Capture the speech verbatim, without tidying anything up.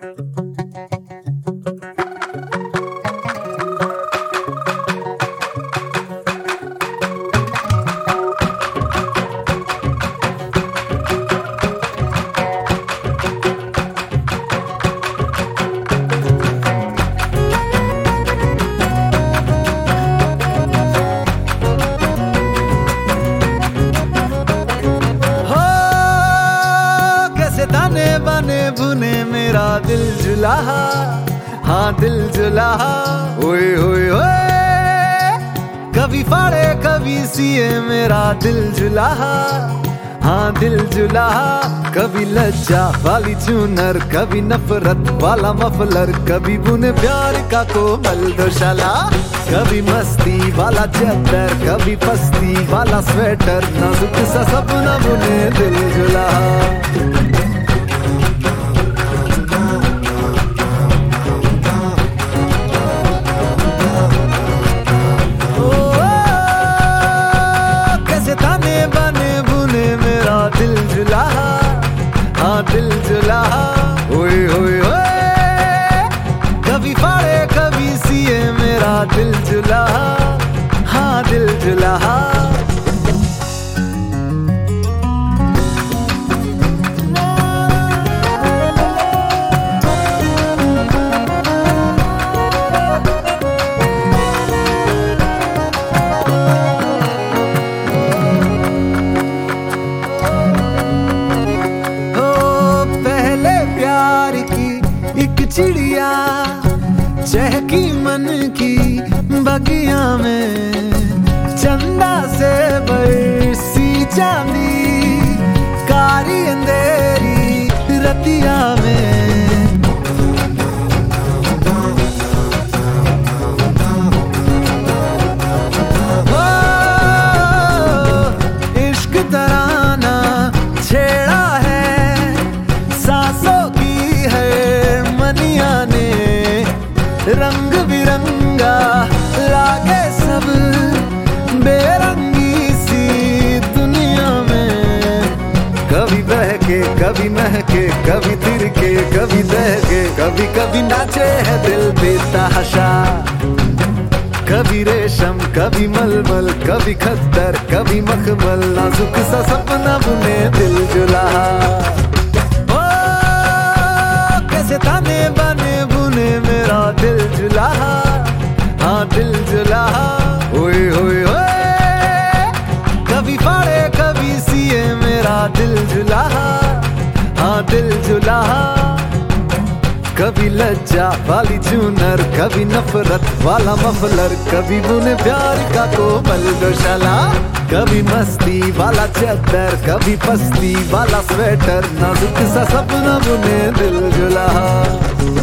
ताने बने बुने मेरा दिल जुलाहा, हाँ दिल जुलाहा। ओए ओए ओए, कभी फाड़े कभी सिए मेरा दिल जुलाहा, हाँ दिल जुलाहा। कभी लज्जा वाली चूनर, कभी नफरत वाला मफलर, कभी बुने प्यार का कोमल दोशाला, कभी मस्ती वाला चद्दर, कभी पस्ती वाला स्वेटर, नाजुक सा सपना बुने दिल जुलाहा। दिल जुलाहा, हाँ दिल जुलाहा। ओए ओए ओए, कभी फाड़े कभी सिए मेरा दिल जुलाहा, हाँ दिल जुलाहा। चिड़िया चहकी मन की बगिया में, चंदा से बरसी चांदी कारी अंधेरी रतिया में। ओ, इश्क तराना छेड़ा है, सांसों की है मनिया ने, रंग बिरंगा लागे सब बेरंगी सी दुनिया में। कभी बहके कभी महके, कभी तिरके कभी दहके, कभी कभी नाचे है दिल बेतहाशा। कभी रेशम कभी मलमल, कभी खद्दर कभी मखमल, नाजुक सा सपना बुने दिल जुलाहा। ताने बने बुने मेरा दिल जुलाहा, हाँ दिल जुलाहा। ओए ओए ओए, कभी फाड़े कभी सिए मेरा दिल जुलाहा, हाँ दिल जुलाहा। कभी लज्जा वाली चूनर, कभी नफरत वाला मफलर, कभी बुने प्यार का कोमल दोशाला, कभी मस्ती वाला चद्दर, कभी पस्ती वाला स्वेटर, नाजुक सा सपना बुने दिल जुलाहा।